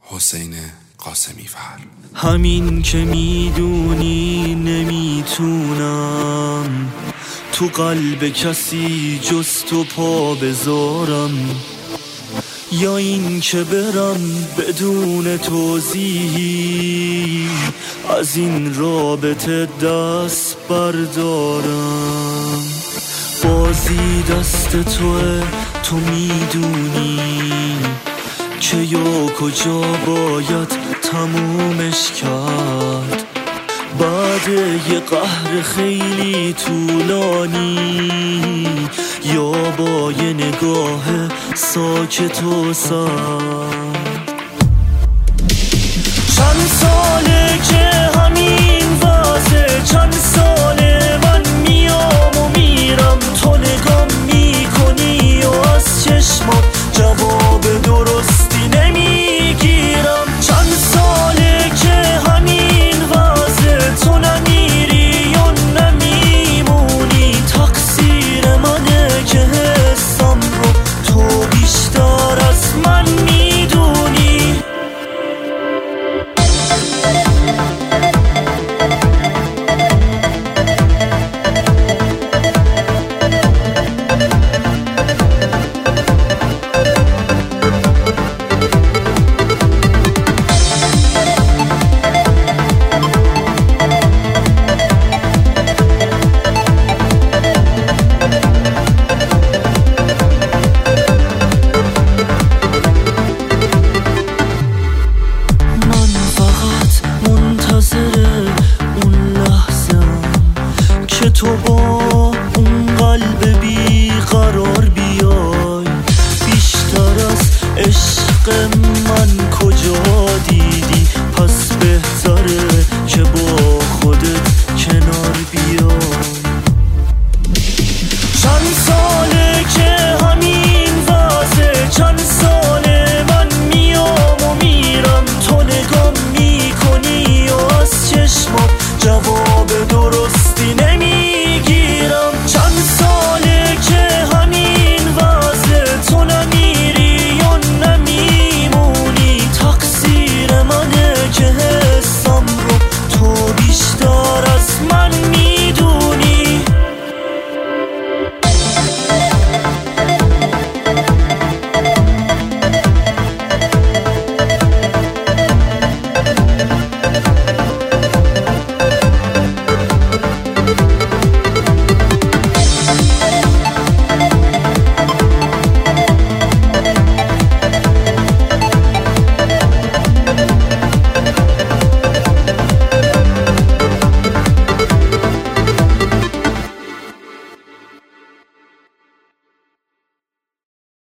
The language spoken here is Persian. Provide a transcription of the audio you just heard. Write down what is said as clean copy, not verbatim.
حسین قاسمی فر. همین که میدونی نمیتونم تو قلب کسی جز تو پا بذارم، یا این که برم بدون توضیحی از این رابطه دست بردارم. بازی دست توه، تو میدونی که یا کجا باید تمومش کرد. بعد یه قهر خیلی طولانی، یا با یه نگاه ساکت و سرد. چند ساله که همین وضعه، چند ساله من میام و میرم، تو نگام میکنی و از چشمات جواب درستی نمیگیرم. چند ساله که همین وضعه، تو نمیری و نمیمونی. تقصیر منه که حسم رو تو بیشتر از من میدونی. تو با اون قلب بیقرار بیای، بیشتر از عشق من